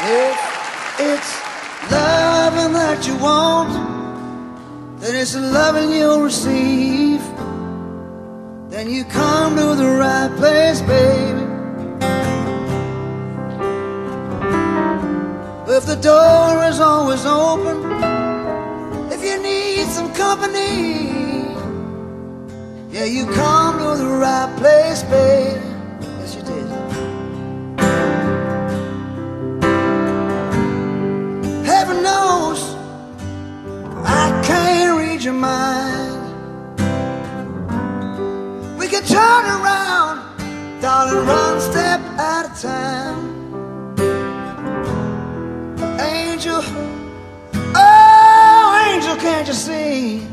If it's loving that you want, then it's the loving you'll receive. Then you come to the right place, baby. If the door is always open, if you need some company, yeah, you come to the right place, baby. Yes, you did. Heaven knows I can't read your mind. We can turn around, darling, one step at a time. Angel, oh angel, can't you see?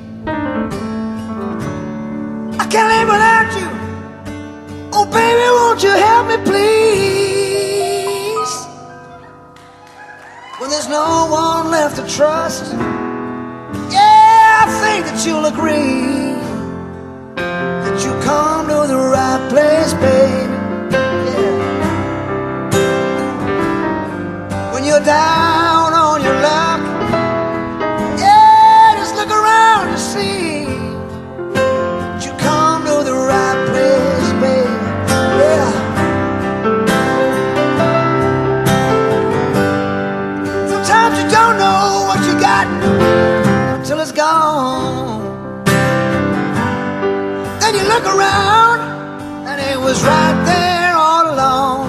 I can't live without you. Oh baby, won't you help me please? When there's no one left to trust, yeah, I think that you'll agree that you come to the right place, baby. Yeah. When you're down on your luck, yeah, just look around and see that you come to the right place, baby. Yeah. Sometimes you don't know what you got till it's gone. Then you look around and it was right there all along.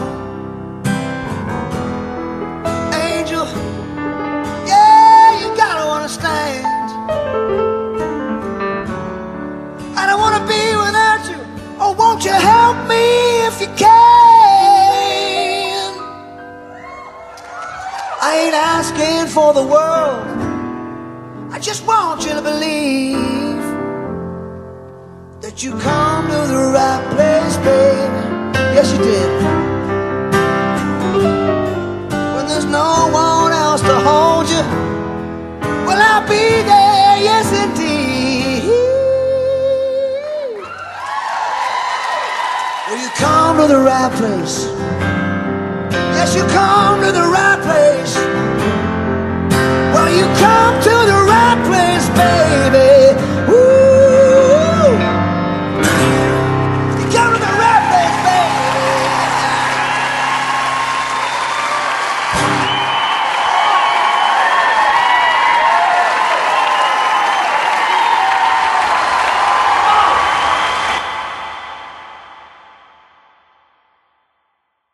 Angel, yeah, you gotta understand, I don't wanna be without you. Oh, won't you help me if you can? I ain't asking for the world, I just want you to believe that you come to the right place, baby. Yes, you did. When there's no one else to hold you, well, I'll be there, yes, indeed. Will you come to the right place? Yes, you come to the right place.